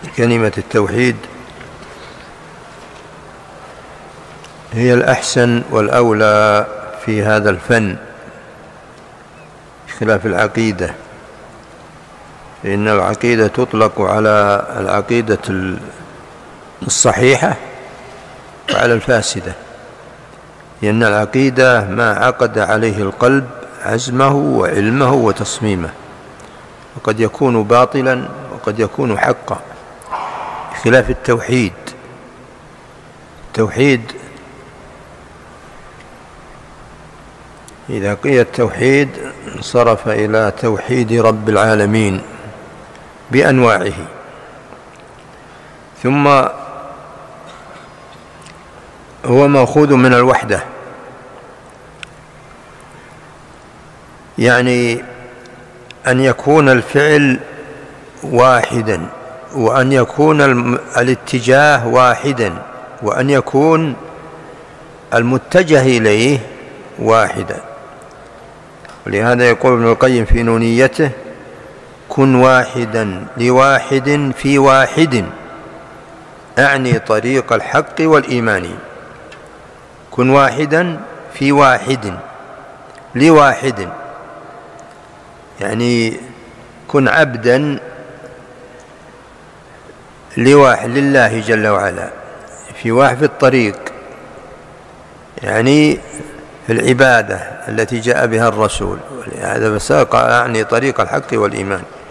كلمة التوحيد هي الأحسن والأولى في هذا الفن بخلاف العقيدة، لأن العقيدة تطلق على العقيدة الصحيحة وعلى الفاسدة، لأن العقيدة ما عقد عليه القلب عزمه وعلمه وتصميمه، وقد يكون باطلا وقد يكون حقا، بخلاف التوحيد. التوحيد إذا قيل التوحيد انصرف إلى توحيد رب العالمين بأنواعه، ثم هو مأخوذ من الوحدة، يعني أن يكون الفعل واحدا، وأن يكون الاتجاه واحدا، وأن يكون المتجه إليه واحدا. ولهذا يقول ابن القيم في نونيته: كن واحدا لواحد في واحد، أعني طريق الحق والإيمان. كن واحدا في واحد لواحد، يعني كن عبدا لواحد لله جل وعلا، في واحد في الطريق، يعني في العبادة التي جاء بها الرسول. هذا بساق يعني طريق الحق والإيمان.